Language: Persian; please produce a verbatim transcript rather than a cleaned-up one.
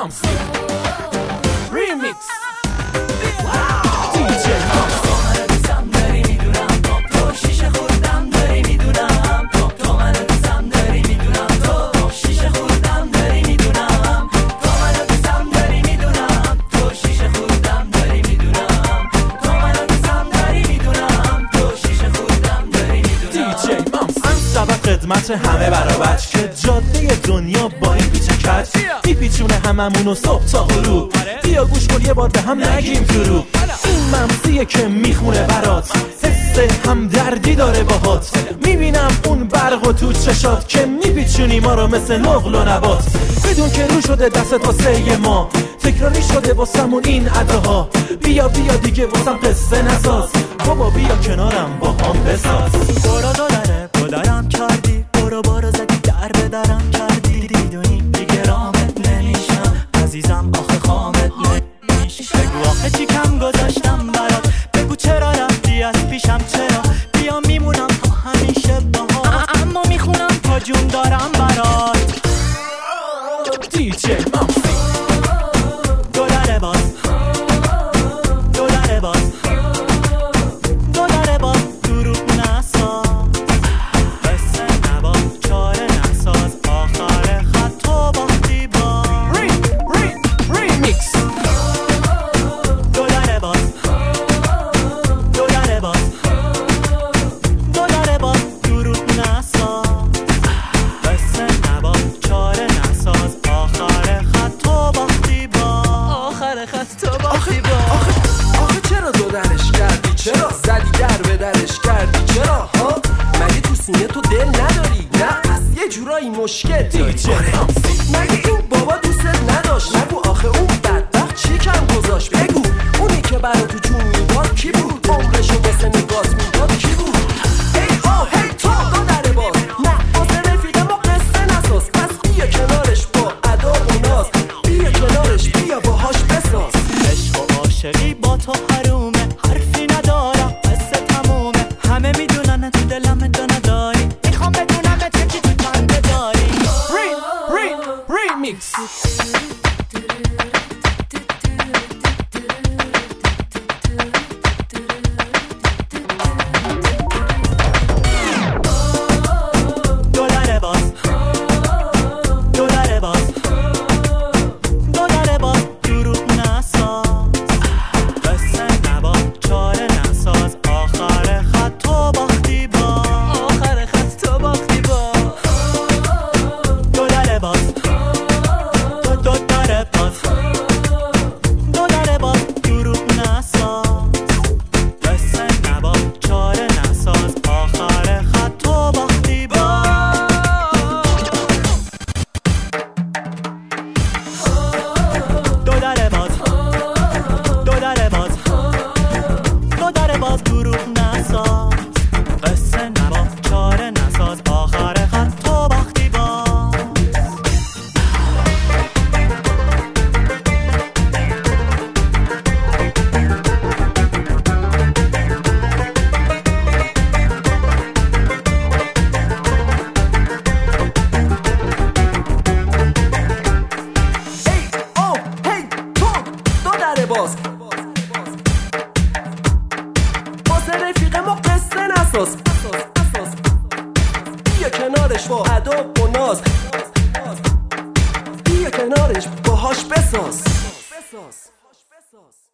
مامسی ریمیکس دی جی مامسی منو دوستم داری میدونم تو شیشه خوردم داری میدونم تو منو دوستم داری میدونم تو شیشه خوردم داری میدونم تو منو دوستم داری میدونم تو شیشه خوردم داری میدونم تو منو دوستم داری میدونم تو شیشه خوردم داری میدونم دی جی مامسی سبب خدمت همه برابر که جاده دنیا با این پیچ کج میپیچونه هممونو صبح تا غروب بیا گوش کن یه بار به هم نگیم دروغ این ممسیه که میخونه برات حس همدردی داره باهات میبینم اون برق و تو چشات که میپیچونی ما رو مثل نقل و نبات بدون که رو شده دستت واسه ما تکراری شده واسمون این اداها بیا بیا دیگه واسم قصه نساز بابا بیا کنارم با هم بساز برو داره بدرم کردی برو برو زدی در بدرم کردی دیدونی دیگه رامت نمیشم عزیزم آخه خامت نمیشه بگو آخه چی کم گذاشتم برات بگو چرا رفتی از پیشم چرا بیا میمونم تا همیشه باهات اما میخونم تا جون دارم برات دی جی مامسی دو دره باز دو دره باز دو دره باز دروغ نساز قصه نباز چاره نساز آخر خط تو باختی باز ری ری ریمیکس دو دره باز دو دره باز دو دره باز دروغ نساز قصه نباز چاره نساز آخر خط تو باختی باز آخر خط تو باختی باز آخه آخه چرا دو درش کردی چرا زدی در به درش کردی چرا ها مگه تو سینه تو دل نداری نه از یه جورایی مشکل داری دی جی مامسی مگه این بابا دوست نداشت نگو آخه اون بدبخت چی کم گذاشت بگو اونی که برا تو جون میداد کی بود عمرشو واسه نگات میداد کی بود هی آه هی تو دو در باز نه واسه رفیق ما قصه نساز پس بیا کنارش با ادا و ناز بیا کنارش بیا باهاش بساز عشق و عاشقی با تو حرومه حرفی ندارم قصه تمومه همه میدونن تو دلم تو نداری میخوام بدونم تو کی تو جنبه داری ری ری ریمیکس دو دره باز دو دره باز دو دره باز دروغ نساز قصه نباز چاره نساز آخر خط تو باختی باز آخر خط تو باختی باز دو دره باز دو دو دره باز دو دره باز دروغ نساز قصه نباز چاره نساز آخر خط تو باختی باز دو دره باز دو دره باز دو دره باز دروغ نساز قصه نباز چاره نساز آخر خط تو باختی باز هی آه هی تو دو در باز واسه رفیق ما قصه نساز بیا کنارش با ادا و ناز بیا کنارش باهاش بساز